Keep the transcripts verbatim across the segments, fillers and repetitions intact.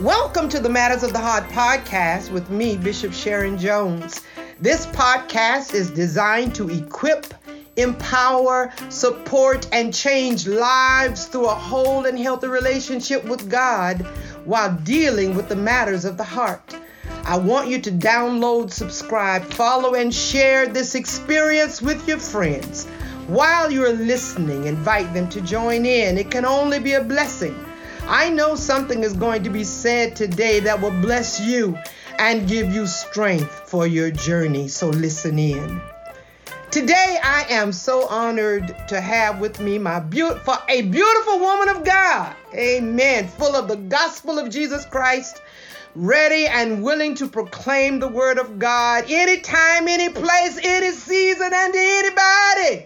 Welcome to the Matters of the Heart podcast with me, Bishop Sharon Jones. This podcast is designed to equip, empower, support, and change lives through a whole and healthy relationship with God while dealing with the matters of the heart. I want you to download, subscribe, follow, and share this experience with your friends. While you're listening, invite them to join in. It can only be a blessing. I know something is going to be said today that will bless you and give you strength for your journey. So listen in. Today, I am so honored to have with me my beautiful, a beautiful woman of God. Amen. Full of the gospel of Jesus Christ, ready and willing to proclaim the word of God anytime, any place, any season, and to anybody.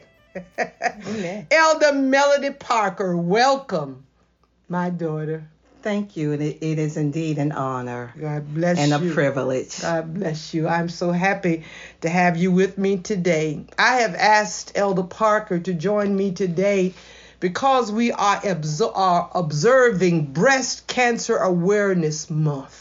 Amen. Elder Melody Parker, welcome, my daughter. Thank you. And it, it is indeed an honor. God bless and you. And a privilege. God bless you. I'm so happy to have you with me today. I have asked Elder Parker to join me today because we are, abso- are observing Breast Cancer Awareness Month.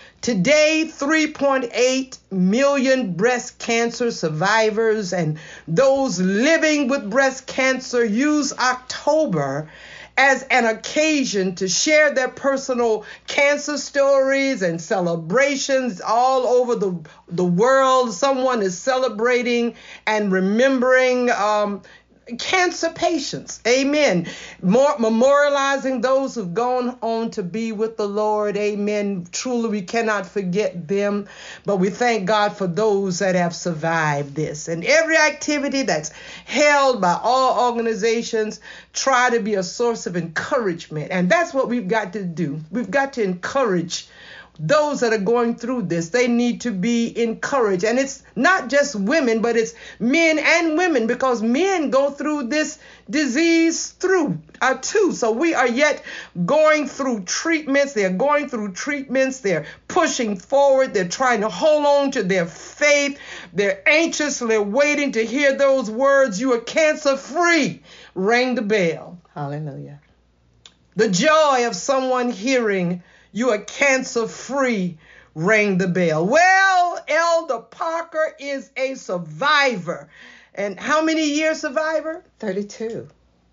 Today, three point eight million breast cancer survivors and those living with breast cancer use October as an occasion to share their personal cancer stories and celebrations all over the, the world. Someone is celebrating and remembering um, cancer patients. Amen. More memorializing those who've gone on to be with the Lord. Amen. Truly, we cannot forget them, but we thank God for those that have survived this. And every activity that's held by all organizations try to be a source of encouragement. And that's what we've got to do. We've got to encourage those that are going through this. They need to be encouraged. And it's not just women, but it's men and women, because men go through this disease through uh, too. So we are yet going through treatments. They're going through treatments. They're pushing forward. They're trying to hold on to their faith. They're anxiously waiting to hear those words, "You are cancer free." Ring the bell. Hallelujah. The joy of someone hearing, "You are cancer free," rang the bell. Well, Elder Parker is a survivor. And how many years survivor? thirty-two.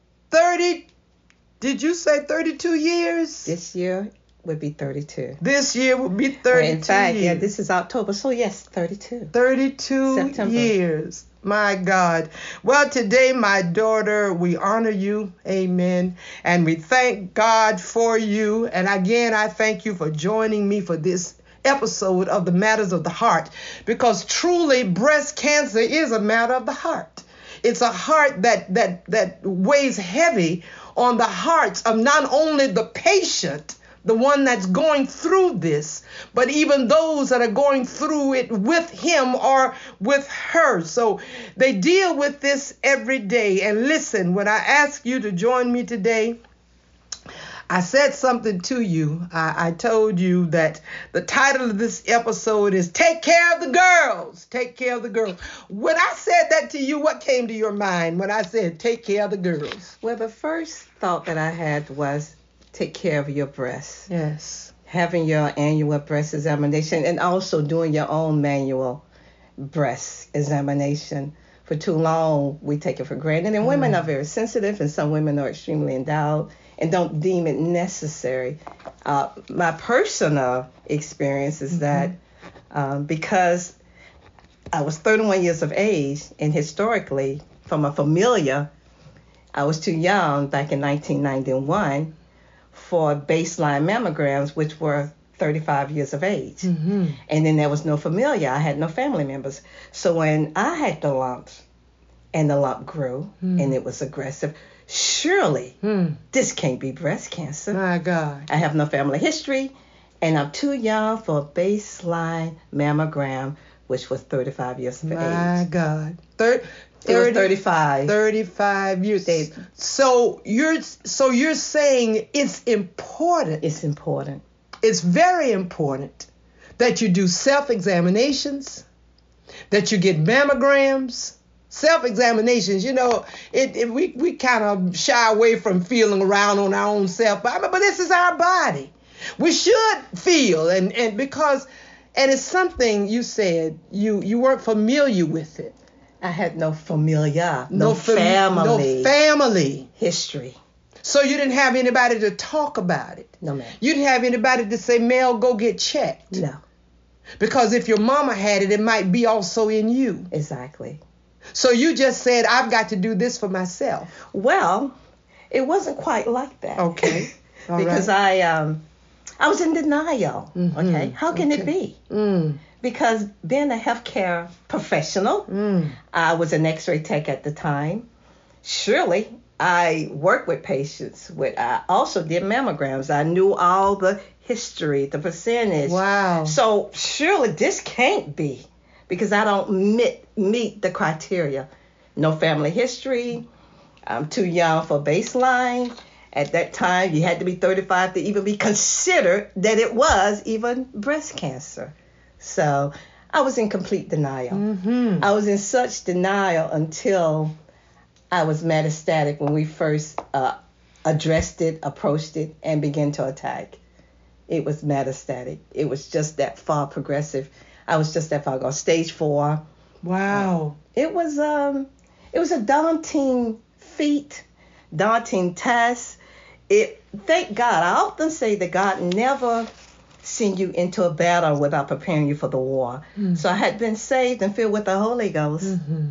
thirty. Did you say thirty-two years? This year would be thirty-two. This year would be thirty-two. In fact, years. yeah, this is October. So yes, thirty-two. thirty-two September. years. My God. Well, today, my daughter, we honor you. Amen. And we thank God for you. And again, I thank you for joining me for this episode of the Matters of the Heart, because truly breast cancer is a matter of the heart. It's a heart that that that weighs heavy on the hearts of not only the patient, the one that's going through this, but even those that are going through it with him or with her. So they deal with this every day. And listen, when I ask you to join me today, I said something to you. I, I told you that the title of this episode is Take Care of the Girls. Take care of the girls. When I said that to you, what came to your mind when I said take care of the girls? Well, the first thought that I had was take care of your breasts. Yes. Having your annual breast examination and also doing your own manual breast examination. For too long, we take it for granted. And women Mm. are very sensitive, and some women are extremely endowed and don't deem it necessary. Uh, my personal experience is mm-hmm. that um, because I was thirty-one years of age, and historically, from a familiar, I was too young back in nineteen ninety-one for baseline mammograms, which were thirty-five years of age. Mm-hmm. And then there was no familiar. I had no family members. So when I had the lumps and the lump grew mm. and it was aggressive, surely mm. this can't be breast cancer. My God. I have no family history, and I'm too young for a baseline mammogram, which was thirty-five years of My age. My God. Thir- It was thirty-five. thirty-five years. They, so you're so you're saying it's important. It's important. It's very important that you do self-examinations, that you get mammograms. Self-examinations, you know, it, it we we kind of shy away from feeling around on our own self, but, but this is our body. We should feel, and, and because, and it's something you said, you, you weren't familiar with it. I had no familiar, no, no fam- No family. family. History. So you didn't have anybody to talk about it. No, ma'am. You didn't have anybody to say, Mel, go get checked. No. Because if your mama had it, it might be also in you. Exactly. So you just said, I've got to do this for myself. Well, it wasn't quite like that. Okay. All because right. I um I was in denial. Mm-hmm. Okay. How can okay. it be? Mm. Because being a healthcare professional, mm. I was an X-ray tech at the time. Surely I worked with patients. With I also did mammograms. I knew all the history, the percentage. Wow. So surely this can't be, because I don't meet meet the criteria. No family history. I'm too young for baseline. At that time, you had to be thirty-five to even be considered that it was even breast cancer. So I was in complete denial. Mm-hmm. I was in such denial until I was metastatic when we first uh, addressed it, approached it, and began to attack. It was metastatic. It was just that far progressive. I was just that far gone. Stage four. Wow. Uh, it was um, it was a daunting feat, daunting task. It. Thank God. I often say that God never send you into a battle without preparing you for the war. Mm-hmm. So I had been saved and filled with the Holy Ghost mm-hmm.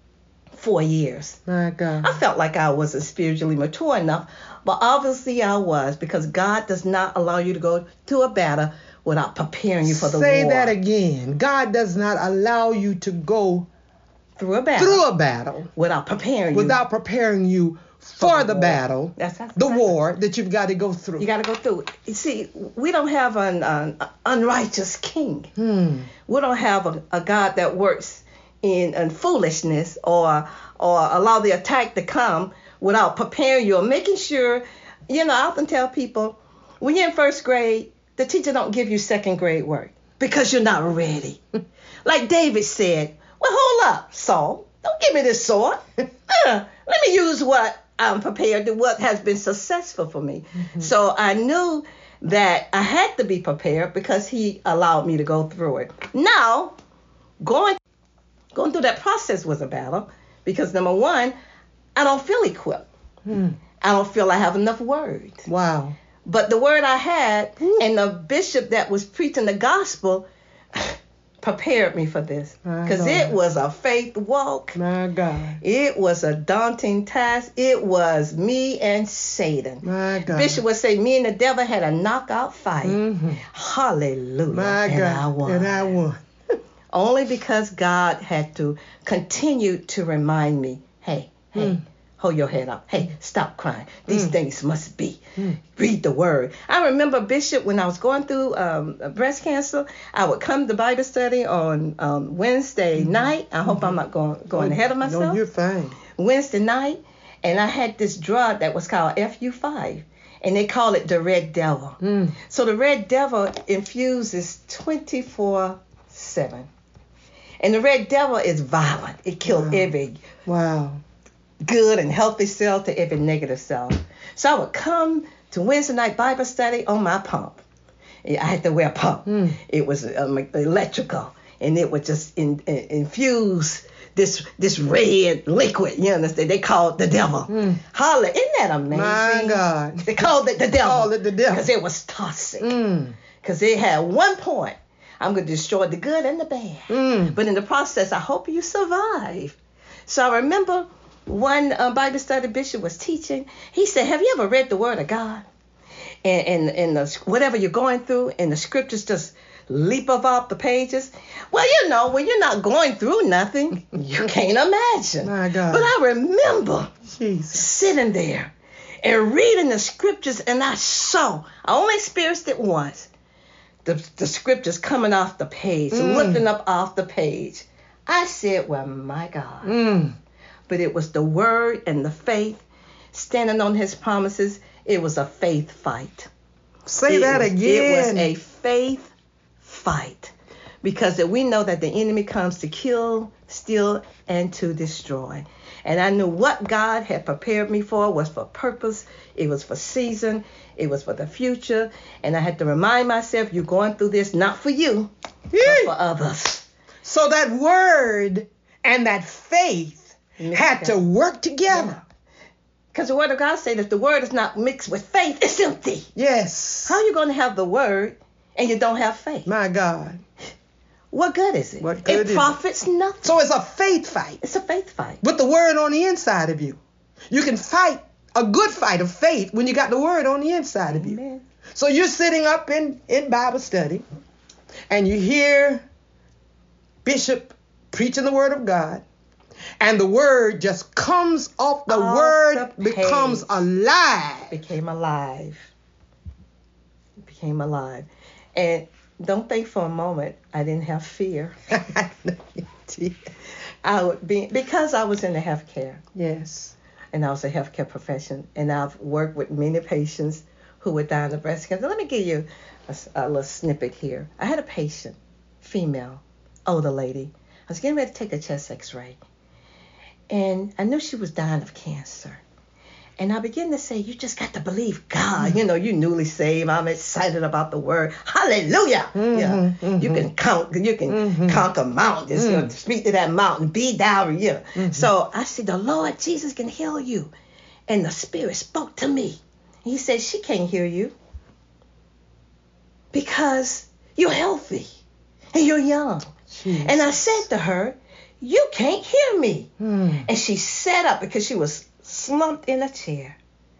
for years. My God. I felt like I wasn't spiritually mature enough, but obviously I was, because God does not allow you to go to a battle without preparing you for the Say war. Say that again. God does not allow you to go through a battle. Through a battle. Without preparing you. Without preparing you for, for the, the battle. That's, that's the exactly. war that you've got to go through. You got to go through it. You see, we don't have an, an unrighteous king. Hmm. We don't have a, a God that works in, in foolishness or or allow the attack to come without preparing you or making sure. You know, I often tell people, when you're in first grade, the teacher don't give you second grade work because you're not ready. Like David said, well, hold up, Saul. Don't give me this sword. uh, let me use what I'm prepared to, what has been successful for me. Mm-hmm. So I knew that I had to be prepared because he allowed me to go through it. Now, going going through that process was a battle because, number one, I don't feel equipped. Hmm. I don't feel I have enough words. Wow. But the word I had Ooh. and the bishop that was preaching the gospel prepared me for this, because it was a faith walk. My God. It was a daunting task. It was me and Satan. My God. Bishop would say me and the devil had a knockout fight. Mm-hmm. Hallelujah. My and God. I won. And I won. Only because God had to continue to remind me, hey, hey, mm. hold your head up. Hey, stop crying. These mm. things must be. Mm. Read the word. I remember, Bishop, when I was going through um, breast cancer, I would come to Bible study on um, Wednesday mm-hmm. night. I hope mm-hmm. I'm not going going oh, ahead of myself. No, you're fine. Wednesday night, and I had this drug that was called F U five, and they call it the Red Devil. Mm. So the Red Devil infuses twenty-four seven. And the Red Devil is violent. It kills wow. every wow. good and healthy cell to every negative cell. So I would come to Wednesday night Bible study on my pump. I had to wear a pump. Mm. It was um, electrical, and it would just in, in, infuse this this red liquid. You understand? They call it the devil. Mm. Holla, isn't that amazing? My God. They called it the devil. Called it the devil. Because it was toxic. Because mm. it had one point. I'm going to destroy the good and the bad. Mm. But in the process, I hope you survive. So I remember one uh, Bible study bishop was teaching. He said, have you ever read the Word of God? And, and, and the, whatever you're going through, and the scriptures just leap up off the pages. Well, you know, when you're not going through nothing, you can't imagine. My God. But I remember Jesus. sitting there and reading the scriptures, and I saw, I only experienced it once. The, the scriptures coming off the page, mm. lifting up off the page. I said, well, my God. Mm. But it was the word and the faith, standing on his promises. It was a faith fight. Say it that was, again. It was a faith fight. Because we know that the enemy comes to kill, steal, and to destroy. And I knew what God had prepared me for was for purpose. It was for season. It was for the future. And I had to remind myself, you're going through this not for you, but for others. So that word and that faith had to work together. Because the word of God said if the word is not mixed with faith, it's empty. Yes. How are you going to have the word and you don't have faith? My God. What good is it? What good it is profits it? nothing. So it's a faith fight. It's a faith fight. With the word on the inside of you. You can fight a good fight of faith when you got the word on the inside of you. Amen. So you're sitting up in, in Bible study and you hear Bishop preaching the word of God, and the word just comes off the Off word, the becomes page. alive. Became alive. Became alive. And don't think for a moment I didn't have fear. I would be because I was in the healthcare. Yes. And I was a healthcare profession, and I've worked with many patients who were dying of breast cancer. Let me give you a, a little snippet here. I had a patient, female, older lady. I was getting ready to take a chest x-ray, and I knew she was dying of cancer. And I began to say, you just got to believe God. Mm-hmm. You know, you newly saved. I'm excited about the word. Hallelujah. Mm-hmm, yeah. Mm-hmm. You can count, you can mm-hmm. conquer mountains. Mm-hmm. You know, speak to that mountain, be thou. Yeah. Mm-hmm. So I said, the Lord Jesus can heal you. And the Spirit spoke to me. He said, she can't hear you because you're healthy and you're young. Jesus. And I said to her, you can't hear me. Mm. And she sat up because she was slumped in a chair.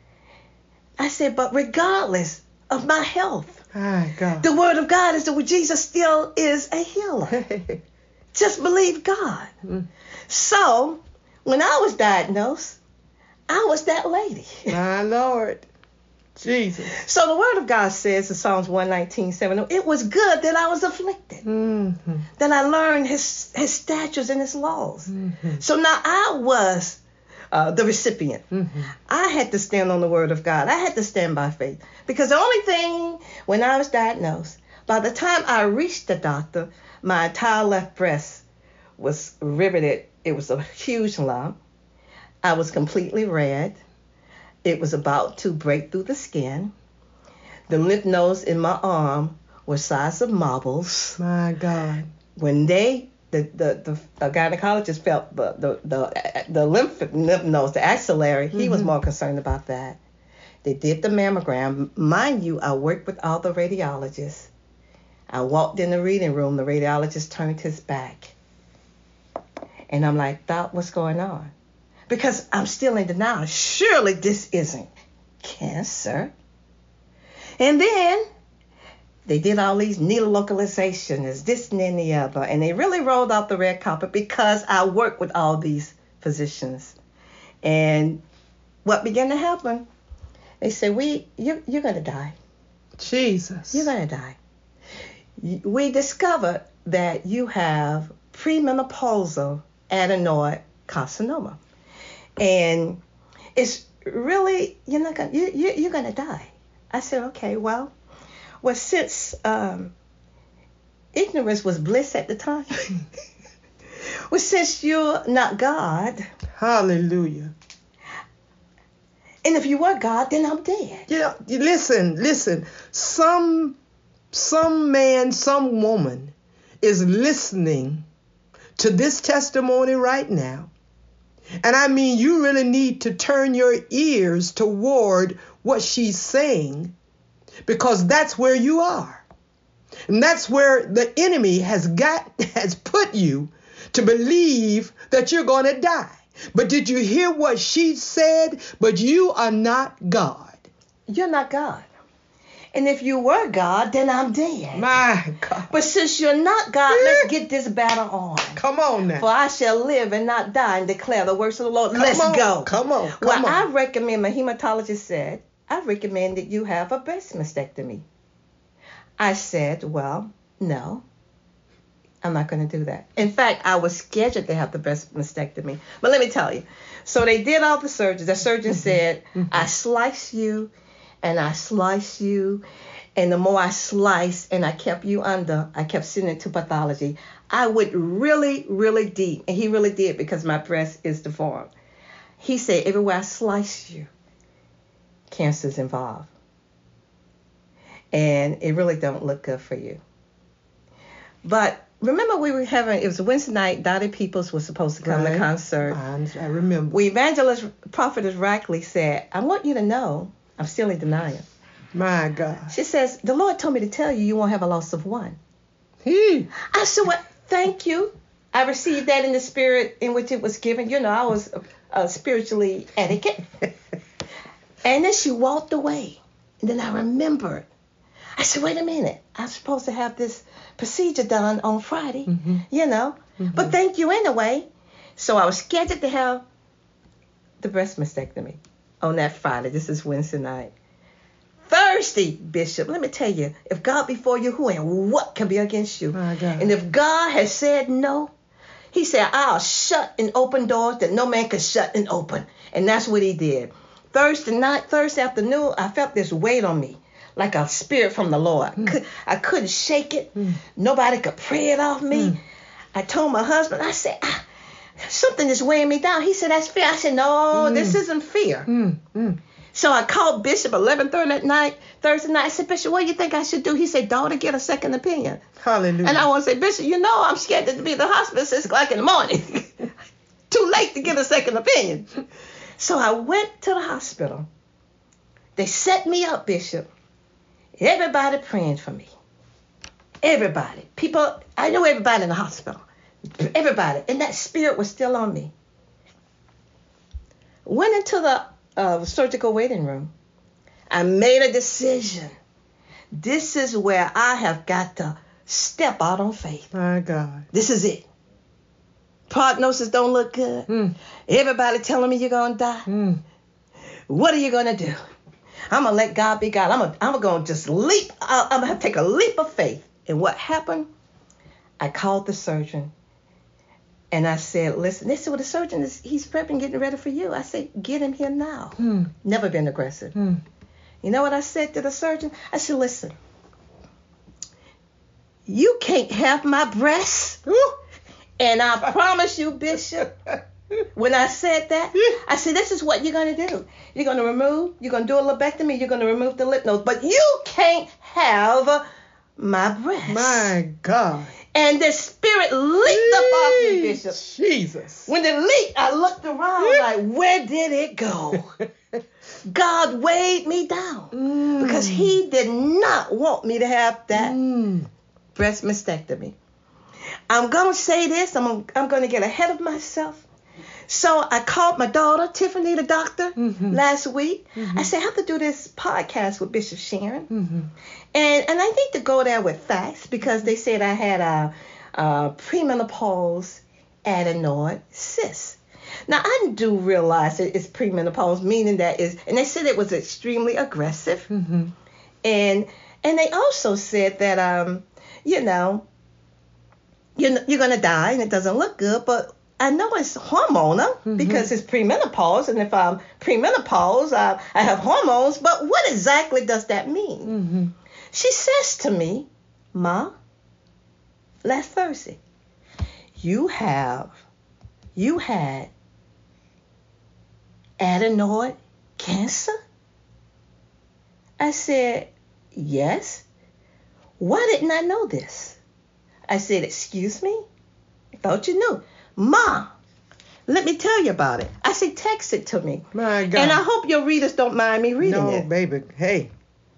I said, but regardless of my health, oh, God. The word of God is that Jesus still is a healer. Just believe God. Mm. So when I was diagnosed, I was that lady. My Lord. Jesus. So the word of God says in Psalms one nineteen, seven, it was good that I was afflicted, mm-hmm. that I learned his, his statutes and his laws. Mm-hmm. So now I was uh, the recipient. Mm-hmm. I had to stand on the word of God. I had to stand by faith. Because the only thing, when I was diagnosed, by the time I reached the doctor, my entire left breast was riveted. It was a huge lump. I was completely red. It was about to break through the skin. The lymph nodes in my arm were size of marbles. My God. When they, the the, the gynecologist felt the the the, the lymph, lymph nodes, the axillary, he mm-hmm. was more concerned about that. They did the mammogram. Mind you, I worked with all the radiologists. I walked in the reading room. The radiologist turned his back. And I'm like, Doc, what's going on? Because I'm still in denial. Surely this isn't cancer. And then they did all these needle localizations, this and then the other. And they really rolled out the red carpet because I work with all these physicians. And what began to happen? They said, we, you, you're going to die. Jesus. You're going to die. We discovered that you have premenopausal adenoid carcinoma. And it's really, you're not gonna, you, you, you're gonna die. I said, okay, well, well, since um, ignorance was bliss at the time, well, since you're not God, hallelujah. And if you were God, then I'm dead. Yeah, listen, listen. Some, some man, some woman is listening to this testimony right now. And I mean, you really need to turn your ears toward what she's saying, because that's where you are. And that's where the enemy has got, has put you to believe that you're going to die. But did you hear what she said? But you are not God. You're not God. And if you were God, then I'm dead. My God. But since you're not God, let's get this battle on. Come on now. For I shall live and not die and declare the works of the Lord. Come let's on. go. Come on. Come well, on. I recommend, my hematologist said, I recommend that you have a breast mastectomy. I said, well, no, I'm not going to do that. In fact, I was scheduled to have the breast mastectomy. But let me tell you. So they did all the surgery. The surgeon mm-hmm. said, mm-hmm. I slice you. And I slice you, And the more I sliced and I kept you under, I kept sending it to pathology. I went really, really deep. And he really did, because my breast is deformed. He said, everywhere I slice you, cancer's involved. And it really don't look good for you. But remember, we were having, it was a Wednesday night, Dottie Peoples was supposed to come Right. to concert. I, I remember. We evangelist, prophetess Rackley said, I want you to know, I'm still in denial. My God. She says, the Lord told me to tell you, you won't have a loss of one. He. I said, well, thank you. I received that in the spirit in which it was given. You know, I was uh, spiritually etiquette. And then she walked away. And then I remembered. I said, wait a minute. I'm supposed to have this procedure done on Friday, Mm-hmm. you know. Mm-hmm. But thank you anyway. So I was scheduled to have the breast mastectomy on that Friday. This is Wednesday night. Thursday, Bishop, let me tell you, if God be for you, who and what can be against you? My God. And if God has said no, he said, I'll shut and open doors that no man can shut and open. And that's what he did. Thursday night, Thursday afternoon, I felt this weight on me, like a spirit from the Lord. Mm. Could, I couldn't shake it. Mm. Nobody could pray it off me. Mm. I told my husband, I said, ah, something is weighing me down. He said, that's fear. I said, no, Mm. this isn't fear. Mm. Mm. So I called Bishop eleven thirty at night, Thursday night. I said, Bishop, what do you think I should do? He said, daughter, get a second opinion. Hallelujah. And I want to say, Bishop, you know I'm scared to be at the hospital six o'clock in the morning. Too late to get a second opinion. So I went to the hospital. They set me up, Bishop. Everybody praying for me. Everybody. People, I knew everybody in the hospital. Everybody. And that spirit was still on me. Went into the uh, surgical waiting room. I made a decision. This is where I have got to step out on faith. My God. This is it. Prognosis don't look good. Mm. Everybody telling me you're going to die. Mm. What are you going to do? I'm going to let God be God. I'm gonna, I'm going to just leap. uh, I'm going to take a leap of faith. And what happened? I called the surgeon. And I said, listen, this is what the surgeon is. He's prepping, getting ready for you. I said, get him here now. Mm. Never been aggressive. Mm. You know what I said to the surgeon? I said, listen, you can't have my breasts. Ooh. And I promise you, Bishop, when I said that, I said, this is what you're going to do. You're going to remove, you're going to do a lobectomy, you're going to remove the lymph nodes, but you can't have my breasts. My God. And the spirit leaped up off me, Bishop. Jesus. When it leaped, I looked around like, where did it go? God weighed me down Mm. because he did not want me to have that Mm. breast mastectomy. I'm going to say this. I'm, I'm going to get ahead of myself. So I called my daughter, Tiffany, the doctor, Mhm. last week. Mhm. I said, I have to do this podcast with Bishop Sharon. Mm-hmm. And and I need to go there with facts because they said I had a, a premenopause adenoid cyst. Now, I do realize that it's premenopause, meaning that is, and they said it was extremely aggressive. Mm-hmm. And and they also said that, um, you know, you're, you're going to die and it doesn't look good, but I know it's hormonal Mhm. because it's premenopause. And if I'm premenopause, I, I have hormones. But what exactly does that mean? Mm-hmm. She says to me, Ma, last Thursday, you have, you had adenoid cancer? I said, yes. Why didn't I know this? I said, excuse me? I thought you knew. Ma, let me tell you about it. I said, text it to me. My God. And I hope your readers don't mind me reading no, it. baby. Hey.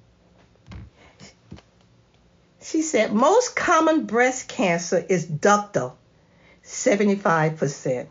She said, most common breast cancer is ductal, seventy-five percent.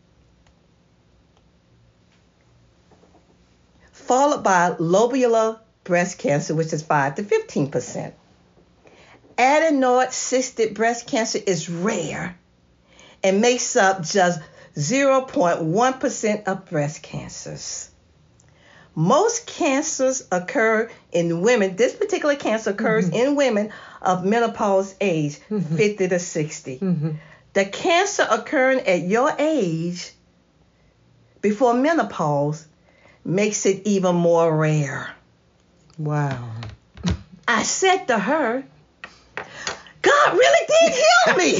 Followed by lobular breast cancer, which is five to fifteen percent. Adenoid cystic breast cancer is rare and makes up just zero point one percent of breast cancers. Most cancers occur in women. This particular cancer occurs Mm-hmm. in women of menopause age, Mhm. fifty to sixty. Mm-hmm. The cancer occurring at your age before menopause makes it even more rare. Wow. I said to her, God really did heal me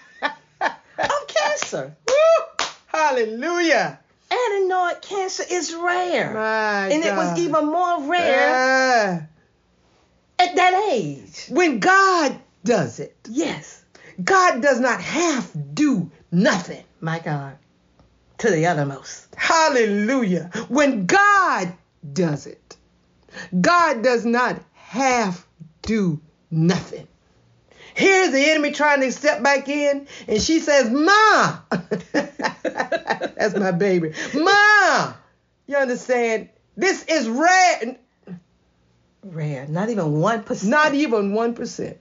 of cancer. Woo! Hallelujah. Adenoid cancer is rare. My and God. it was even more rare Uh, at that age. when God does it, Yes, God does not half do nothing. my God, to the uttermost. Hallelujah. When God does it, God does not half do nothing. Here's the enemy trying to step back in, and she says, Ma. That's my baby. Ma. You understand? This is rare. Rare, not even one percent. Not even one percent.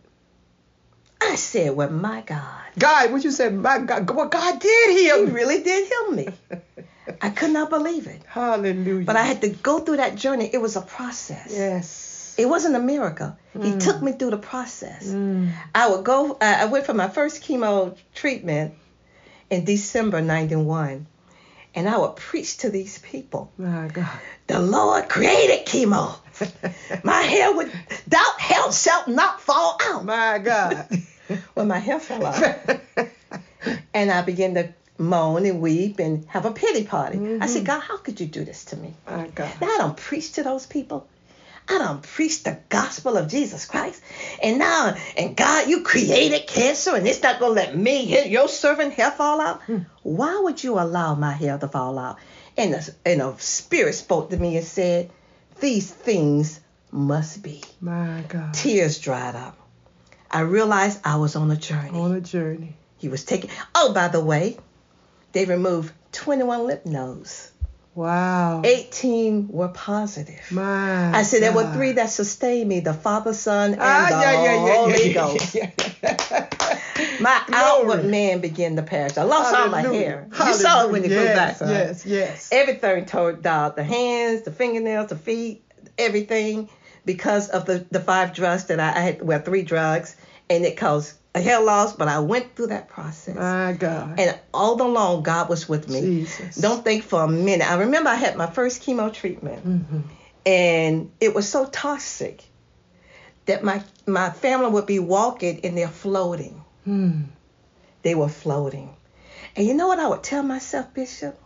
I said, well, my God. God, what you said, my God, well, God did heal He me. really did heal me. I could not believe it. Hallelujah. But I had to go through that journey. It was a process. Yes. It wasn't a miracle. He Mm. took me through the process. Mm. I would go, I I went for my first chemo treatment in December ninety-one. And I would preach to these people. My God. The Lord created chemo. My hair would, doubt health shall not fall out. My God. Well, my hair fell out. And I began to moan and weep and have a pity party. Mm-hmm. I said, God, how could you do this to me? My God. Now I don't preach to those people. I don't preach the gospel of Jesus Christ. And now, and God, you created cancer and it's not going to let me, your servant, hair fall out? Hmm. Why would you allow my hair to fall out? And a, and a spirit spoke to me and said, these things must be. My God. Tears dried up. I realized I was on a journey. On a journey. He was taking, oh, by the way, they removed twenty-one lymph nodes. Wow. eighteen were positive. My I said there were God. three that sustained me, the Father, Son, and Ah, the yeah, yeah, yeah, Holy yeah, Ghost. yeah, yeah. My Glory. outward man began to perish. I lost all my Hallelujah. hair. You saw it when it grew Yes, back. Right? Yes, yes. Everything tore down, the hands, the fingernails, the feet, everything, because of the, the five drugs that I, I had, well, three drugs, and it caused a hair loss, but I went through that process. My God. And all along, God was with me. Jesus. Don't think for a minute. I remember I had my first chemo treatment, Mm-hmm. and it was so toxic that my my family would be walking and they're floating. Hmm. They were floating. And you know what I would tell myself, Bishop?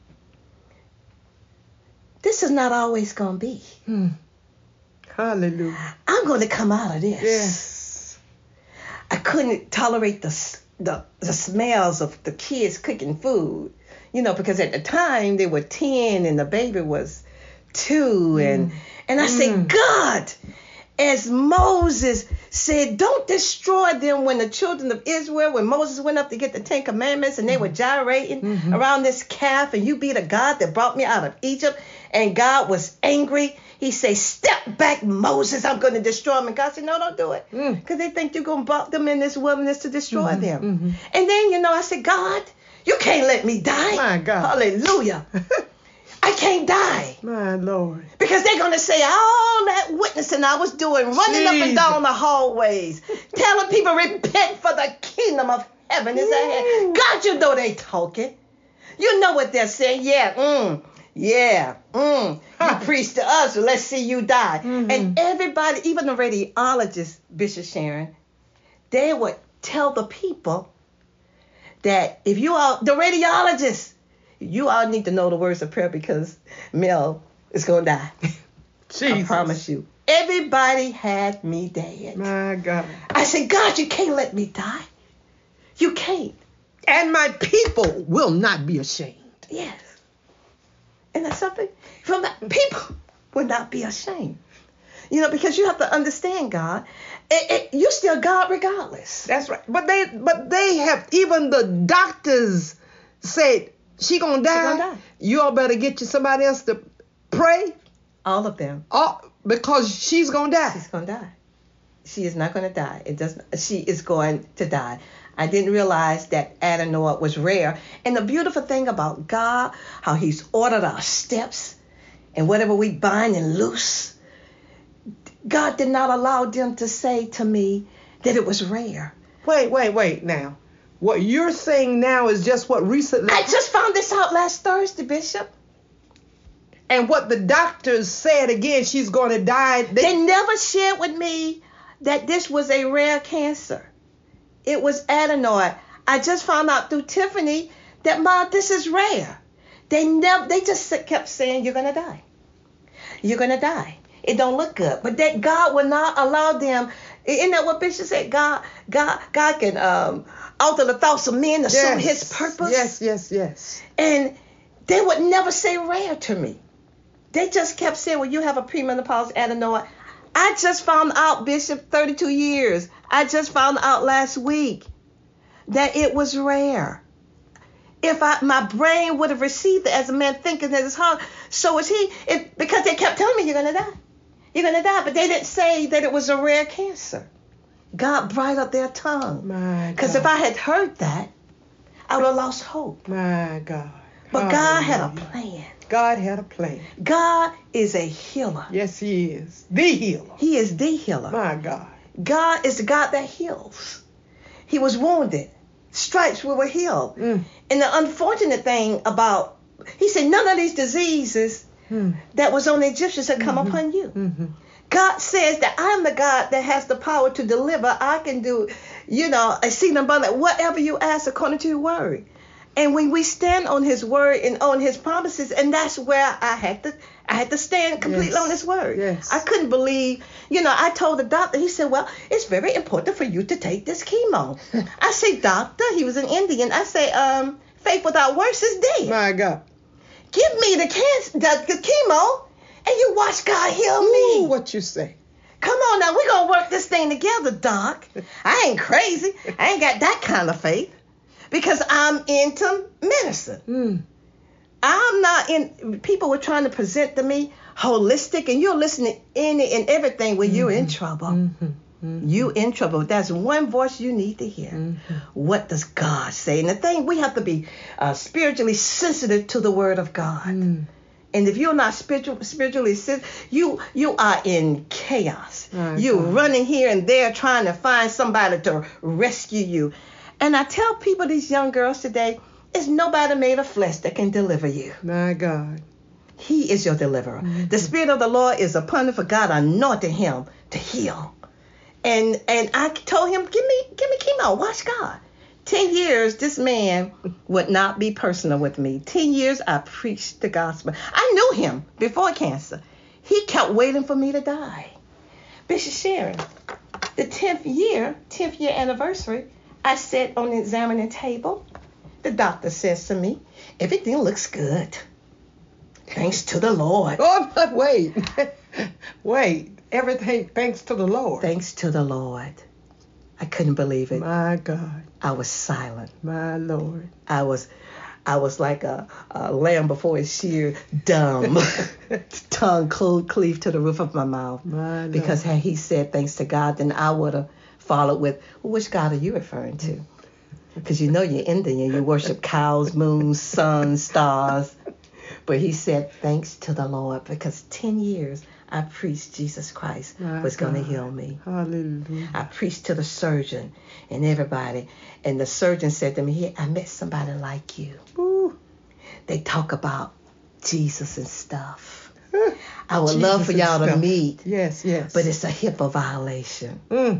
This is not always going to be. Hmm. Hallelujah. I'm going to come out of this. Yes. I couldn't tolerate the, s- the the smells of the kids cooking food, you know, because at the time they were ten and the baby was two, and and I said, God, as Moses said, don't destroy them when the children of Israel, when Moses went up to get the Ten Commandments and they were gyrating Mhm. around this calf, and you be the God that brought me out of Egypt, and God was angry. He said, step back, Moses, I'm going to destroy them. And God said, no, don't do it. Mm. Because they think you're going to bump them in this wilderness to destroy Mhm, them. mhm. And then, you know, I said, God, you can't let me die. My God. Hallelujah. I can't die. My Lord. Because they're going to say all that witnessing I was doing, running up and Jesus. down the hallways, telling people repent for the kingdom of heaven is at hand. God, you know they talking. You know what they're saying. Yeah, mm, yeah, mm. You preach to us, so let's see you die. Mhm. And everybody, even the radiologists, Bishop Sharon, they would tell the people that if you are, the radiologists, you all need to know the words of prayer because Mel is going to die. Jesus. I promise you. Everybody had me dead. My God. I said, God, you can't let me die. You can't. And my people will not be ashamed. Yes. And that's something from that people will not be ashamed. You know, because you have to understand, God, it, it, you're still God regardless. That's right. But they but they have, even the doctors said she gonna die. gonna die. You all better get you somebody else to pray. All of them. Oh, because she's gonna die. She's going to die. She is not going to die. It doesn't. She is going to die. I didn't realize that adenoid was rare. And the beautiful thing about God, how he's ordered our steps, and whatever we bind and loose, God did not allow them to say to me that it was rare. Wait, wait, wait now. What you're saying now is just what recently I just found this out last Thursday, Bishop. And what the doctors said again, she's going to die. They, they never shared with me that this was a rare cancer. It was adenoid. I just found out through Tiffany that, Ma, this is rare. They never, they just kept saying, you're going to die. You're going to die. It don't look good. But that God will not allow them. Isn't that what Bishop said? God, God, God can um, alter the thoughts of men to yes. suit his purpose. Yes, yes, yes. And they would never say rare to me. They just kept saying, well, you have a premenopausal adenoid. I just found out, Bishop, thirty-two years. I just found out last week that it was rare. If I, my brain would have received it as a man thinking that it's hard, so is he. If, because they kept telling me, you're going to die. You're going to die. But they didn't say that it was a rare cancer. God bridled up their tongue. Because if I had heard that, I would have lost hope. My God. But God had a plan. God had a plan. God is a healer. Yes, he is. The healer. He is the healer. My God. God is the God that heals. He was wounded. Stripes we were healed. Mm. And the unfortunate thing about, he said, none of these diseases mm. that was on the Egyptians had come mm-hmm. upon you. Mm-hmm. God says that I'm the God that has the power to deliver. I can do, you know, exceeding abundant, whatever you ask according to your word. And when we stand on his word and on his promises, and that's where I had to I had to stand completely yes. on his word. Yes. I couldn't believe, you know, I told the doctor, he said, well, it's very important for you to take this chemo. I say, doctor, he was an Indian. I say, um, faith without works is dead. My God. Give me the cancer, the, the chemo, and you watch God heal Ooh, me. What you say? Come on now, we're going to work this thing together, doc. I ain't crazy. I ain't got that kind of faith. Because I'm into medicine. Mm. I'm not in, people were trying to present to me holistic, and you're listening in and everything when mm-hmm. you're in trouble. Mm-hmm. Mm-hmm. You in trouble. That's one voice you need to hear. Mm-hmm. What does God say? And the thing, we have to be uh, spiritually sensitive to the word of God. Mm. And if you're not spiritual, spiritually sensitive, you you are in chaos. Oh, you're God. running here and there trying to find somebody to rescue you. And I tell people, these young girls today, it's nobody made of flesh that can deliver you. My God. He is your deliverer. Mm-hmm. The Spirit of the Lord is upon him, for God anointed him to heal. And and I told him, give me, give me chemo. Watch God. Ten years, this man would not be personal with me. Ten years, I preached the gospel. I knew him before cancer. He kept waiting for me to die. Bishop Sharon, the tenth year, tenth year anniversary, I sat on the examining table. The doctor says to me, everything looks good. Thanks to the Lord. Oh, but wait. Wait. Everything thanks to the Lord. Thanks to the Lord. I couldn't believe it. My God. I was silent. My Lord. I was I was like a, a lamb before it's sheared, dumb. Tongue cleaved to the roof of my mouth. My because had he said thanks to God, then I would have followed with, well, which God are you referring to? Because you know you're Indian. You worship cows, moons, suns, stars. But he said, thanks to the Lord, because ten years I preached Jesus Christ My was going to heal me. Hallelujah. I preached to the surgeon and everybody. And the surgeon said to me, hey, I met somebody like you. Ooh. They talk about Jesus and stuff. I would Jesus love for y'all to meet. Yes, yes. But it's a HIPAA violation. Mm.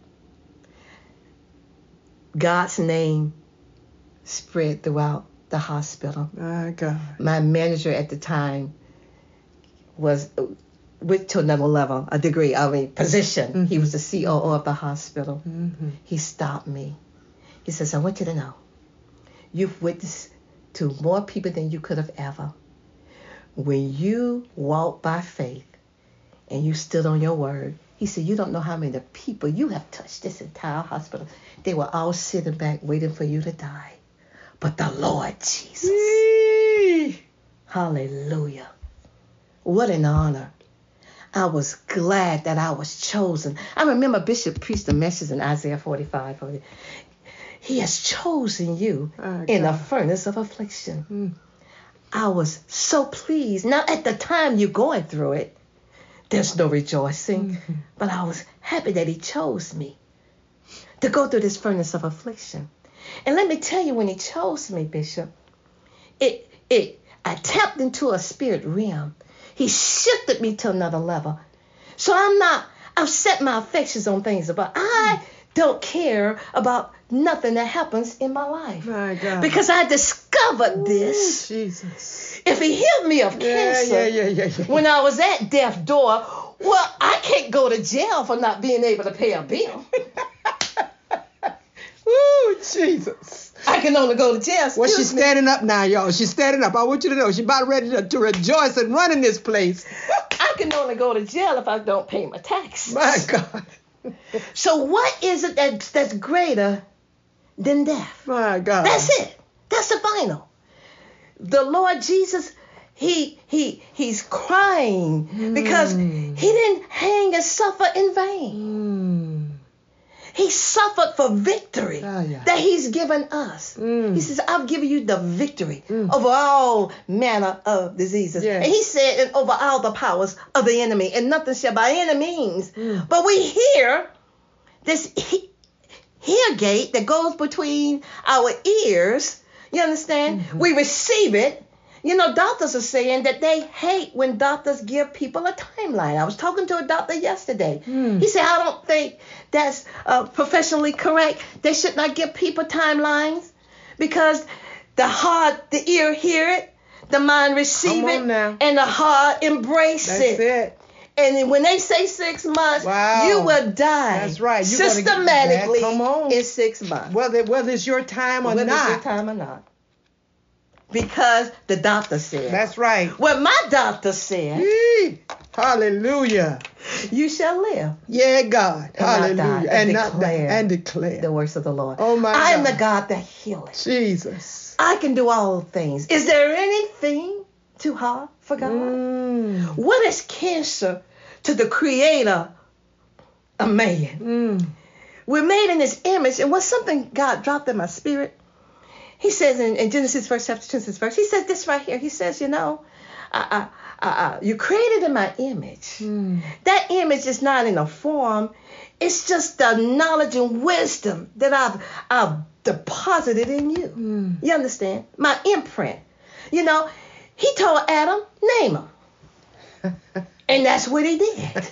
God's name spread throughout the hospital. My God. My manager at the time was went to another level, a degree, I mean, position. Mm-hmm. He was the C O O of the hospital. Mm-hmm. He stopped me. He says, I want you to know, you've witnessed to more people than you could have ever. When you walked by faith and you stood on your word, he said, you don't know how many people you have touched this entire hospital. They were all sitting back waiting for you to die. But the Lord Jesus. Eee. Hallelujah. What an honor. I was glad that I was chosen. I remember Bishop preached a message in Isaiah forty-five. He has chosen you oh, in a furnace of affliction. Mm. I was so pleased. Now, at the time you're going through it, there's no rejoicing. Mm-hmm. But I was happy that he chose me to go through this furnace of affliction. And let me tell you, when he chose me, Bishop, it it I tapped into a spirit realm. He shifted me to another level. So I'm not, I've set my affections on things above. I don't care about nothing that happens in my life. My God. Because I discovered this. Ooh, Jesus. If he healed me of Yeah, cancer yeah, yeah, yeah, yeah. when I was at death's door, well, I can't go to jail for not being able to pay a bill. Ooh, Jesus. I can only go to jail. Well, Excuse she's me. standing up now, y'all. She's standing up. I want you to know she's about ready to, to rejoice and run in this place. I can only go to jail if I don't pay my taxes. My God. So what is it that's, that's greater than death? My God. That's it. That's the final. The Lord Jesus, he he he's crying Mm. because he didn't hang and suffer in vain. Mm. He suffered for victory Ah, yeah. that he's given us. Mm. He says, I've given you the victory Mm. over all manner of diseases. Yes. And he said, and over all the powers of the enemy, and nothing shall by any means. Mm. But we hear this he- ear gate that goes between our ears. You understand? Mm-hmm. We receive it. You know, doctors are saying that they hate when doctors give people a timeline. I was talking to a doctor yesterday. Mm. He said, I don't think that's uh, professionally correct. They should not give people timelines because the heart, the ear hear it, the mind receive Come on it, now. and the heart embrace That's it. it. And then when they say six months, Wow. you will die. That's right. You're gonna get systematically that. Come on. in six months. Whether, whether it's your time or Whether it's your not. time or not. Because the doctor said. That's right. Well, my doctor said, Yee. Hallelujah. you shall live Yeah, God. And not Hallelujah. die, and and not declare die. And declare. the works of the Lord. Oh, my I am God. the God that healeth. Jesus. I can do all things. Is there anything too hard for God? Mm. What is cancer to the creator of man? Mm. We're made in his image, and what's something God dropped in my spirit? He says in, in Genesis first chapter, Genesis verse, he says this right here. He says, you know, I, I, I, I, you created in my image. Mm. That image is not in a form. It's just the knowledge and wisdom that I've, I've deposited in you. Mm. You understand? My imprint. You know, he told Adam, name him. And that's what he did.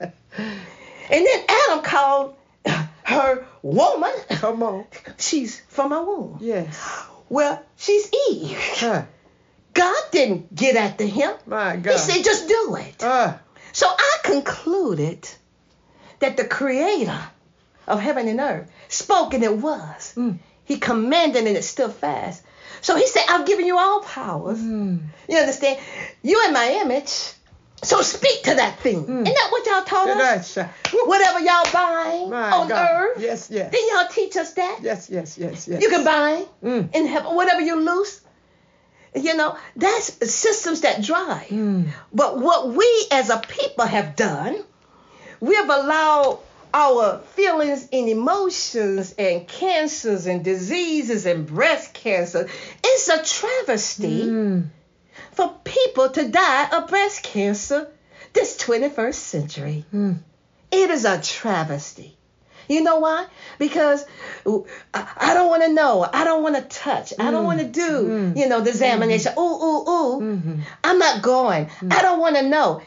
And then Adam called her woman. Come on. She's from my womb. Yes. Well, she's Eve. Huh. God didn't get after him. My God. He said, just do it. Uh, So I concluded that the creator of heaven and earth spoke and it was. Mm. He commanded and it stood fast. So he said, I've given you all powers. Mm. You understand? You in my image. So speak to that thing. Mm. Isn't that what y'all taught us? That's right. Whatever y'all bind My on God. earth. Yes, yes. Didn't y'all teach us that? Yes, yes, yes, yes. You can bind Mm. in heaven. Whatever you loose. You know, that's systems that drive. Mm. But what we as a people have done, we have allowed our feelings and emotions and cancers and diseases and breast cancer. It's a travesty Mm. for people to die of breast cancer this twenty-first century. Mm. It is a travesty. You know why? Because I, I don't want to know. I don't want to touch. I don't want to do, Mm. you know, the examination. Ooh, ooh, ooh. Mhm. I'm not going. I don't want to know.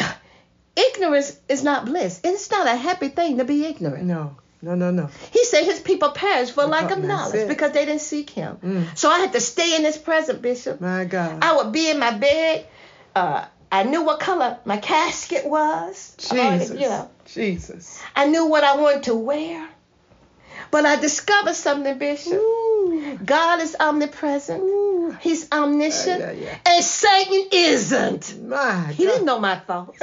Ignorance is not bliss. It's not a happy thing to be ignorant. No, no, no, no. He said his people perish for lack of That's knowledge it. because they didn't seek him. Mm. So I had to stay in his presence, Bishop. My God. I would be in my bed. Uh, I knew what color my casket was. Jesus. Uh, you know, Jesus. I knew what I wanted to wear. But I discovered something, Bishop. Ooh. God is omnipresent. Ooh. He's omniscient. Yeah, yeah, yeah. And Satan isn't. My He God. didn't know my thoughts.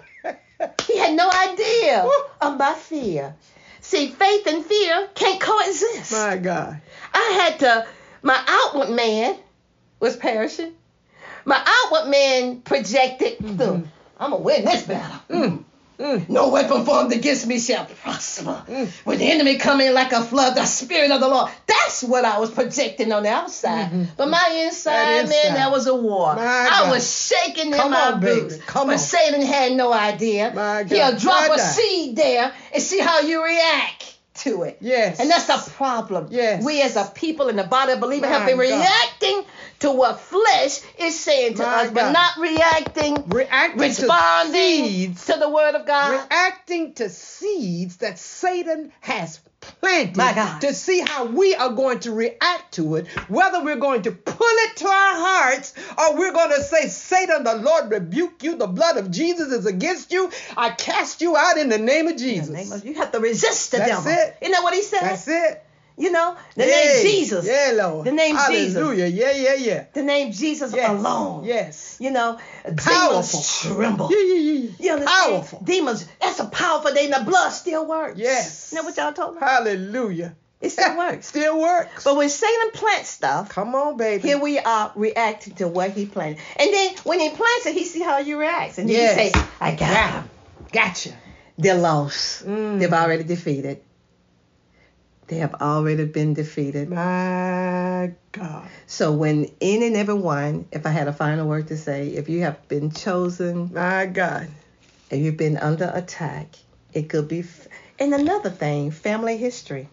He had no idea of my fear. See, faith and fear can't coexist. My God. I had to, my outward man was perishing. My outward man projected, Mhm. I'm going to win this battle. Mm. Mm. No weapon formed against me shall prosper. Mm. When the enemy come in like a flood, the spirit of the Lord. That's what I was projecting on the outside. Mhm. But my inside, That man, inside. that was a war. My I God. was shaking in Come my on, baby. boots. Come but on. Satan had no idea. My God. He'll drop My a God. seed there and see how you react to it. Yes. And that's a problem. Yes. We as a people in the body of believers My have been God. reacting to what flesh is saying to My us, but God. not reacting, Reacting responding to seeds. to the word of God. Reacting to seeds that Satan has planted. My God. To see how we are going to react to it, whether we're going to pull it to our hearts or we're going to say, Satan, the Lord rebuke you. The blood of Jesus is against you. I cast you out in the name of Jesus. In the name of- you have to resist the That's devil. it. Isn't that what he said? That's it. You know, the Hey, name Jesus. Yeah, Lord. The name Jesus. Hallelujah. Yeah, yeah, yeah. The name Jesus Yes. alone. Yes. You know, Powerful. demons tremble. Yeah, yeah, yeah. You understand? Powerful. Demons, that's a powerful name. The blood still works. Yes. You know what y'all told me? Hallelujah. It still works. Still works. But when Satan plants stuff, Come on, baby. here we are reacting to what he planted. And then when he plants it, he see how you react. And then Yes. you say, I got Got him. Gotcha. They're lost. Mm. They've already defeated. They have already been defeated. My God. So when in and every one, if I had a final word to say, if you have been chosen My God. and you've been under attack, it could be. F- and another thing, family history.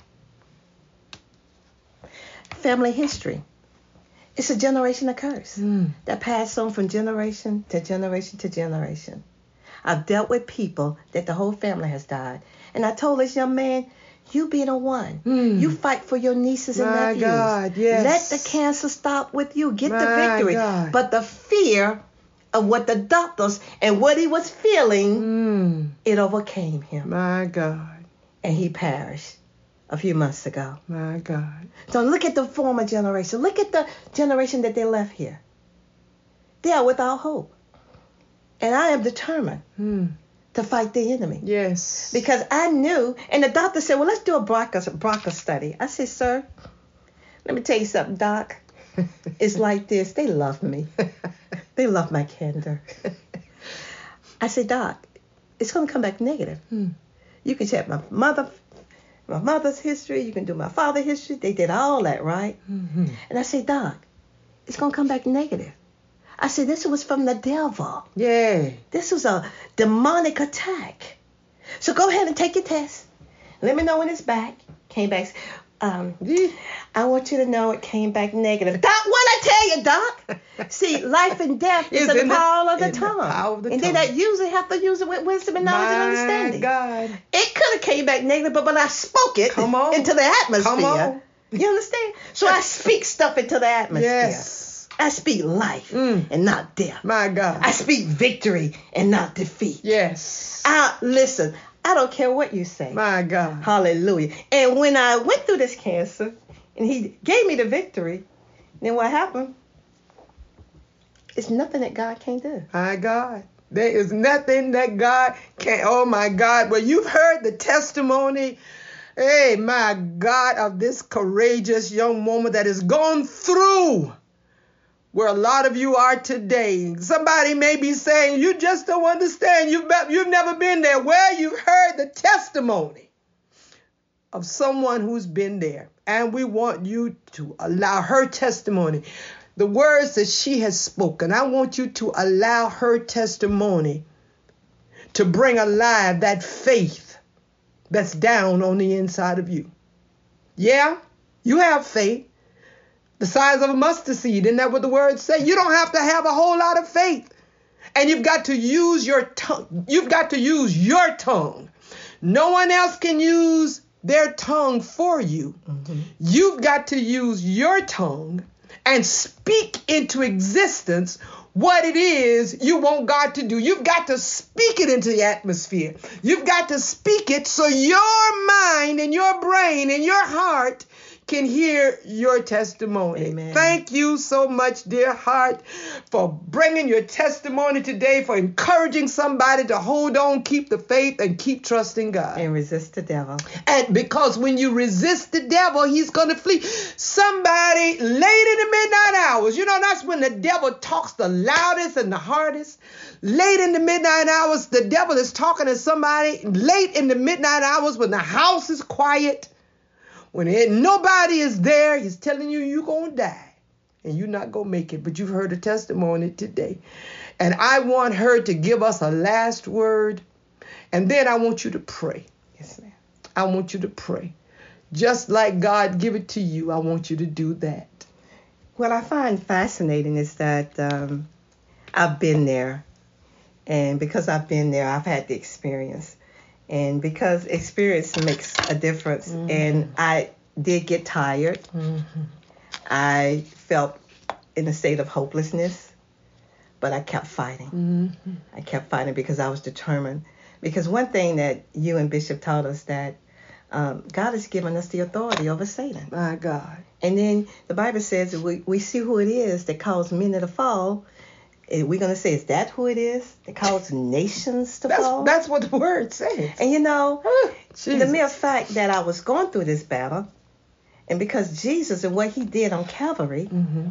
Family history. It's a generational curse Mm. that passed on from generation to generation to generation. I've dealt with people that the whole family has died. And I told this young man, you be the one. Mm. You fight for your nieces and My nephews. God, yes. Let the cancer stop with you. Get the My victory. God. But the fear of what the doctors and what he was feeling, Mm. it overcame him. My God. And he perished a few months ago. My God. So look at the former generation. Look at the generation that they left here. They are without hope. And I am determined Mm. to fight the enemy. Yes. Because I knew, and the doctor said, well, let's do a B R C A, B R C A study. I said, sir, let me tell you something, doc. It's like this. They love me. They love my candor. I said, doc, it's going to come back negative. Hmm. You can check my mother, my mother's history. You can do my father's history. They did all that, right? Mm-hmm. And I said, doc, it's going to come back negative. I said, this was from the devil. Yeah. This was a demonic attack. So go ahead and take your test. Let me know when it's back. Came back. Um, Yeah. I want you to know it came back negative. Doc, what I tell you, Doc? See, life and death is It's in in the the- power of the in the tongue. power of the and tongue. then I usually have to use it with wisdom and knowledge and My understanding. God. It could have came back negative, but when I spoke it Come on. into the atmosphere. Come on. You understand? So I speak stuff into the atmosphere. Yes. I speak life Mm. and not death. My God. I speak victory and not defeat. Yes. I listen, I don't care what you say. My God. Hallelujah. And when I went through this cancer and he gave me the victory, then what happened? It's nothing that God can't do. My God. There is nothing that God can't. Oh, my God. Well, you've heard the testimony, hey, my God, of this courageous young woman that has gone through where a lot of you are today. Somebody may be saying, you just don't understand. You've, be- you've never been there. Well, you've heard the testimony of someone who's been there. And we want you to allow her testimony, the words that she has spoken. I want you to allow her testimony to bring alive that faith that's down on the inside of you. Yeah, you have faith. The size of a mustard seed. Isn't that what the words say? You don't have to have a whole lot of faith. And you've got to use your tongue. You've got to use your tongue. No one else can use their tongue for you. Mm-hmm. You've got to use your tongue and speak into existence what it is you want God to do. You've got to speak it into the atmosphere. You've got to speak it so your mind and your brain and your heart can hear your testimony. Amen. Thank you so much, dear heart, for bringing your testimony today, for encouraging somebody to hold on, keep the faith, and keep trusting God. And resist the devil. And because when you resist the devil, he's going to flee. Somebody late in the midnight hours, you know, that's when the devil talks the loudest and the hardest. Late in the midnight hours, the devil is talking to somebody. Late in the midnight hours, when the house is quiet, when it, nobody is there, he's telling you you're going to die and you're not going to make it. But you've heard a testimony today. And I want her to give us a last word. And then I want you to pray. Yes, ma'am. I want you to pray. Just like God give it to you, I want you to do that. What I find fascinating is that um, I've been there. And because I've been there, I've had the experience. And because experience makes a difference. Mm-hmm. And I did get tired. Mm-hmm. I felt in a state of hopelessness. But I kept fighting. Mm-hmm. I kept fighting because I was determined. Because one thing that you and Bishop taught us that um, God has given us the authority over Satan. My God. And then the Bible says we, we see who it is that caused many to fall. And we're going to say, is that who it is that caused nations to that's, fall? That's what the word says. And you know, oh, the mere fact that I was going through this battle, and because Jesus and what he did on Calvary, mm-hmm.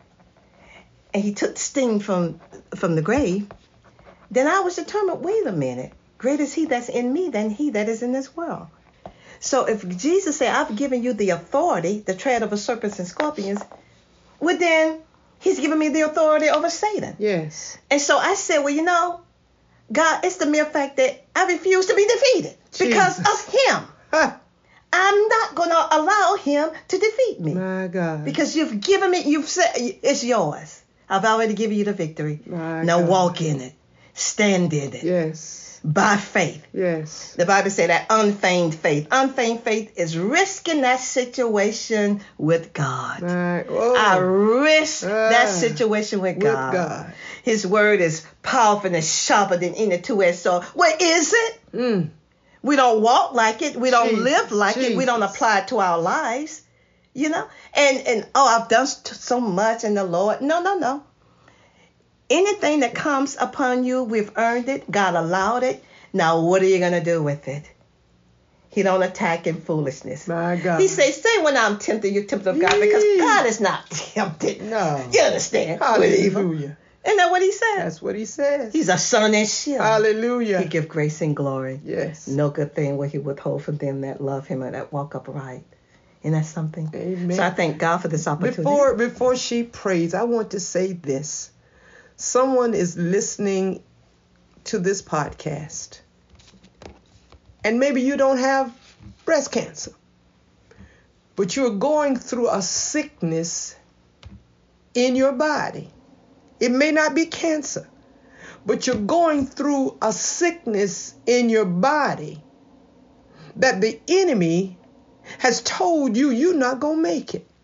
and he took the sting from, from the grave, then I was determined, wait a minute, greater is he that's in me than he that is in this world. So if Jesus said, I've given you the authority, the tread over serpents and scorpions, well then, he's given me the authority over Satan. Yes. And so I said, well, you know, God, it's the mere fact that I refuse to be defeated Jesus. Because of him. Huh. I'm not going to allow him to defeat me. My God. Because you've given me, you've said, it's yours. I've already given you the victory. My now God. Walk in it. Stand in it. Yes. By faith. Yes. The Bible said that unfeigned faith. Unfeigned faith is risking that situation with God. Right. Oh. I risk uh, that situation with, with God. God. His word is powerful and sharper than any two-edged sword. What is it? Mm. We don't walk like it. We don't Jesus, live like Jesus. it. We don't apply it to our lives. You know? And, and oh, I've done so much in the Lord. No, no, no. Anything that comes upon you, we've earned it. God allowed it. Now, what are you going to do with it? He don't attack in foolishness. My God. He says, say when I'm tempted, you're tempted of God, because God is not tempted. No. You understand? Hallelujah. Isn't that what he says? That's what he says. He's a sun and shield. Hallelujah. He give grace and glory. Yes. No good thing will he withhold from them that love him and that walk upright. Isn't that something? Amen. So I thank God for this opportunity. Before, before she prays, I want to say this. Someone is listening to this podcast, and maybe you don't have breast cancer, but you're going through a sickness in your body. It may not be cancer, but you're going through a sickness in your body that the enemy has told you you're not going to make it.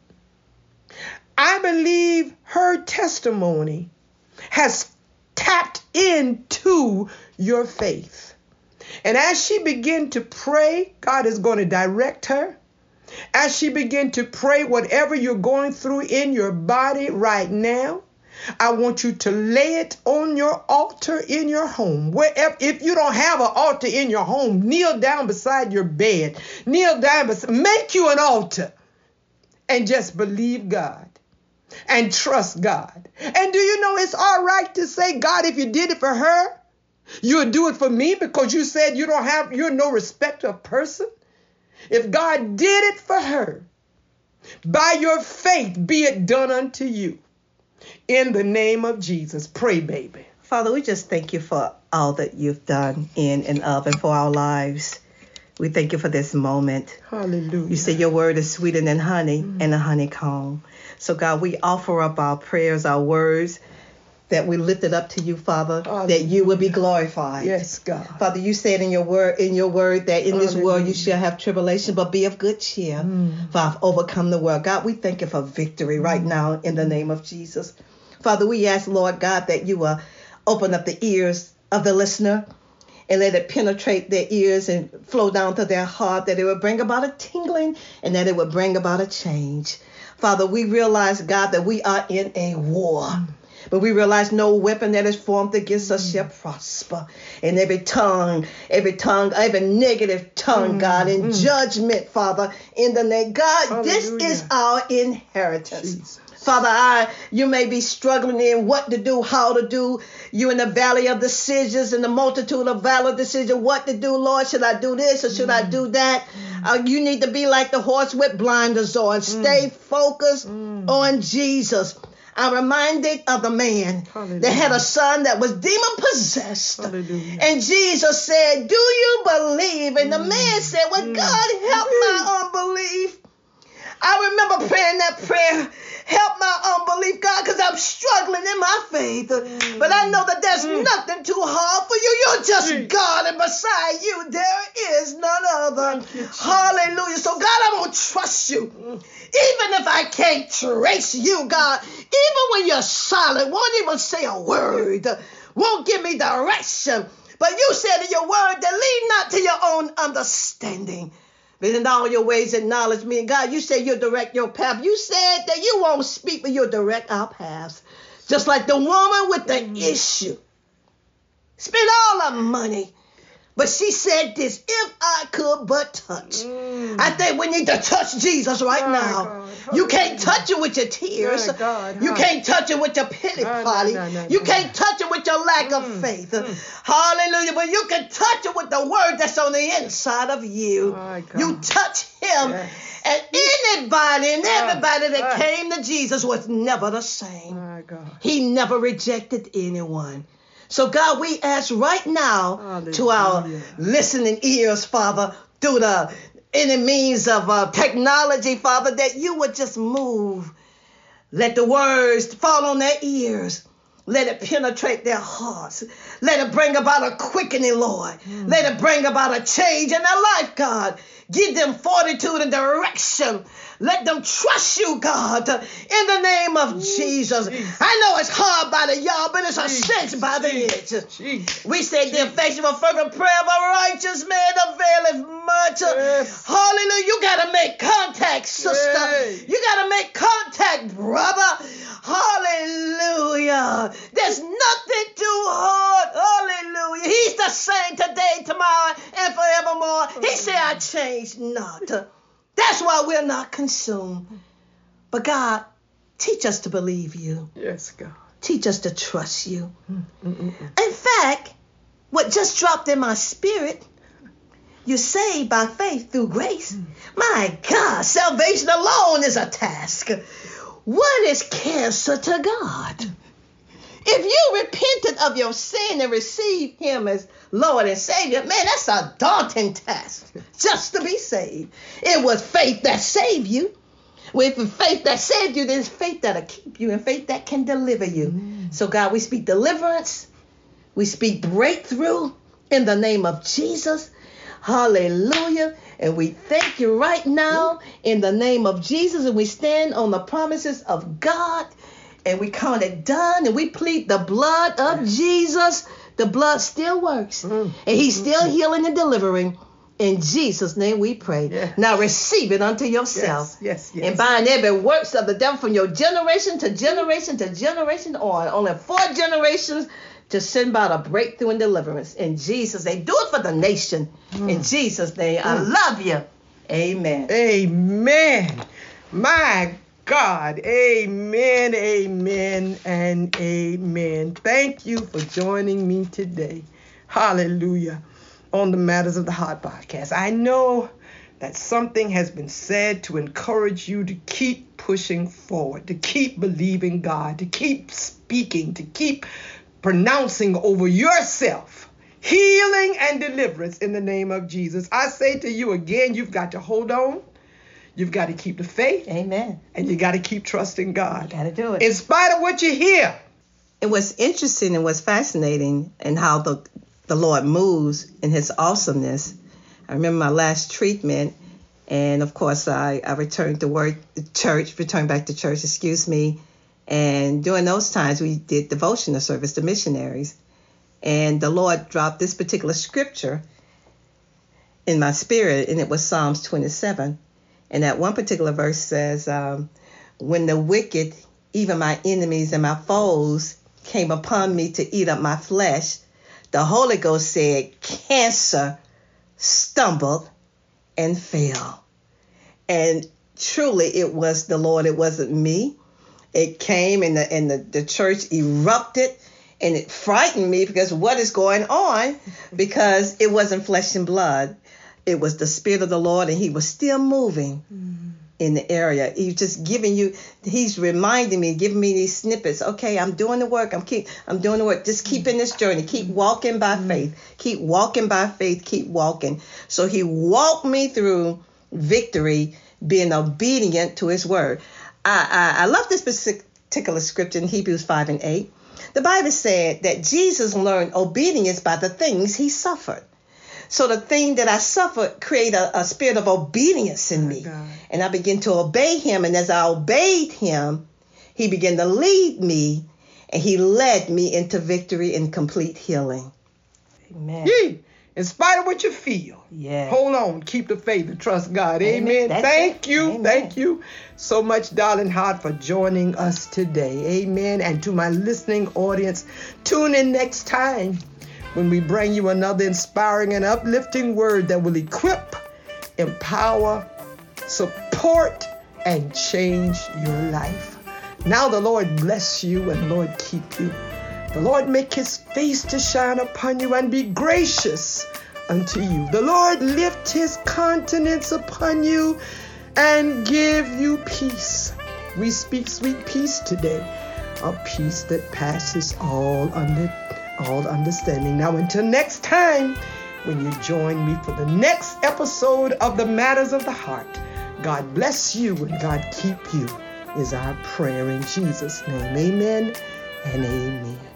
I believe her testimony has tapped into your faith. And as she began to pray, God is going to direct her. As she began to pray, whatever you're going through in your body right now, I want you to lay it on your altar in your home. Wherever, if you don't have an altar in your home, kneel down beside your bed. Kneel down, beside, make you an altar, and just believe God. And trust God. And do you know it's all right to say, God, if you did it for her, you'll do it for me, because you said you don't have, you're no respecter of person. If God did it for her, by your faith be it done unto you. In the name of Jesus. Pray, baby. Father, we just thank you for all that you've done in and of and for our lives. We thank you for this moment. Hallelujah. You say your word is sweeter than honey mm. and a honeycomb. So, God, we offer up our prayers, our words, that we lift it up to you, Father, Hallelujah. That you will be glorified. Yes, God. Father, you said in your word, in your word that in Hallelujah. This world you shall have tribulation, but be of good cheer. Mm. For I've overcome the world. God, we thank you for victory mm. right now in the name of Jesus. Father, we ask, Lord God, that you will open up the ears of the listener and let it penetrate their ears and flow down to their heart, that it would bring about a tingling and that it would bring about a change. Father, we realize, God, that we are in a war. Mm. But we realize no weapon that is formed against us mm. shall prosper. And every tongue, every tongue, every negative tongue, mm. God, in mm. judgment, Father, in the name, God, Hallelujah. This is our inheritance. Jesus. Father, I, you may be struggling in what to do, how to do. You in the valley of decisions and the multitude of valid decisions, what to do, Lord. Should I do this or should mm. I do that? Mm. Uh, you need to be like the horse with blinders on. Stay mm. focused mm. on Jesus. I'm reminded of the man Hallelujah. that had a son that was demon possessed. Hallelujah. And Jesus said, do you believe? And the Mm. man said, well, Mm. God, help my unbelief. I remember praying that prayer, help my unbelief, God, because I'm struggling in my faith. Mm. But I know that there's Mm. nothing too hard for you. You're just Mm. God, and beside you, there is none other. Thank you, Jesus. Hallelujah. So, God, I'm going to trust you. Mm. Even if I can't trace you, God, even when you're silent, won't even say a word, won't give me direction. But you said in your word that lean not to your own understanding. But in all your ways acknowledge me. And God, you said you'll direct your path. You said that you won't speak, but you'll direct our paths. Just like the woman with the Mm. issue. Spent all her money. But she said this, if I could but touch. Mm. I think we need to touch Jesus right My now. God. You can't touch it with your tears. My God. You can't touch it with your pity No, no, party. no, no, You no. can't touch it with your lack Mm, of faith. mm. Hallelujah. But you can touch it with the word that's on the inside of you. My God. You touch him. Yes. And anybody and everybody that Ah. came to Jesus was never the same. My God. He never rejected anyone. So, God, we ask right now to our Hallelujah. listening ears, Father, through the any means of uh, technology, Father, that you would just move. Let the words fall on their ears. Let it penetrate their hearts. Let it bring about a quickening, Lord. Mm. Let it bring about a change in their life, God. Give them fortitude and direction. Let them trust you, God, in the name of Ooh, Jesus. Jesus. I know it's hard by the y'all, but it's a Jesus, cinch by the Jesus, itch. Jesus. We say the effectual fervent prayer of a righteous man availeth much. Yes. Hallelujah. You got to make contact, sister. Yes. You got to make contact, brother. Hallelujah. There's nothing too hard. Hallelujah. He's the same today, tomorrow, and forevermore. He said, I changed not. That's why we're not consumed. But God, teach us to believe you. Yes, God. Teach us to trust you. Mm, mm, mm, mm. In fact, what just dropped in my spirit, you're saved by faith through grace. My God, salvation alone is a task. What is cancer to God? If you repented of your sin and received him as Lord and Savior, man, that's a daunting task just to be saved. It was faith that saved you. With faith that saved you, there's faith that'll keep you and faith that can deliver you. Mm. So God, we speak deliverance. We speak breakthrough in the name of Jesus. Hallelujah. And we thank you right now in the name of Jesus. And we stand on the promises of God. And we count it done. And we plead the blood of Jesus. The blood still works. Mm. And he's still healing and delivering. In Jesus' name we pray. Yes. Now receive it unto yourself. Yes, yes, yes. And bind every works of the devil from your generation to generation to generation on. Only four generations to send about a breakthrough and deliverance. In Jesus' name. Do it for the nation. Mm. In Jesus' name. Mm. I love you. Amen. Amen. My God. Amen, amen, and amen. Thank you for joining me today. Hallelujah. On the Matters of the Heart podcast. I know that something has been said to encourage you to keep pushing forward, to keep believing God, to keep speaking, to keep pronouncing over yourself healing and deliverance in the name of Jesus. I say to you again, you've got to hold on. You've got to keep the faith. Amen. And you got to keep trusting God. Got to do it. In spite of what you hear. It was interesting and was fascinating in how the the Lord moves in his awesomeness. I remember my last treatment, and of course I, I returned to work, church, returned back to church, excuse me. And during those times we did devotional service to missionaries. And the Lord dropped this particular scripture in my spirit, and it was Psalms twenty-seven. And that one particular verse says, um, when the wicked, even my enemies and my foes, came upon me to eat up my flesh, the Holy Ghost said, cancer stumbled and fell. And truly it was the Lord. It wasn't me. It came and the, and the, the church erupted, and it frightened me because what is going on? Because it wasn't flesh and blood. It was the Spirit of the Lord, and he was still moving mm. in the area. He's just giving you, he's reminding me, giving me these snippets. Okay, I'm doing the work. I'm keep, I'm doing the work. Just keep in this journey. Keep walking by faith. Keep walking by faith. Keep walking. So he walked me through victory, being obedient to his word. I, I, I love this particular scripture in Hebrews five and eight. The Bible said that Jesus learned obedience by the things he suffered. So the thing that I suffered created a, a spirit of obedience in me. Oh, and I began to obey him. And as I obeyed him, he began to lead me, and he led me into victory and complete healing. Amen. Yee. In spite of what you feel, yeah. hold on, keep the faith and trust God. Amen. Amen. Thank it. you. Amen. Thank you so much, darling heart, for joining us today. Amen. And to my listening audience, tune in next time when we bring you another inspiring and uplifting word that will equip, empower, support, and change your life. Now the Lord bless you and Lord keep you. The Lord make his face to shine upon you and be gracious unto you. The Lord lift his countenance upon you and give you peace. We speak sweet peace today, a peace that passes all under all understanding. Now until next time, when you join me for the next episode of the Matters of the Heart, God bless you and God keep you is our prayer in Jesus' name. Amen and amen.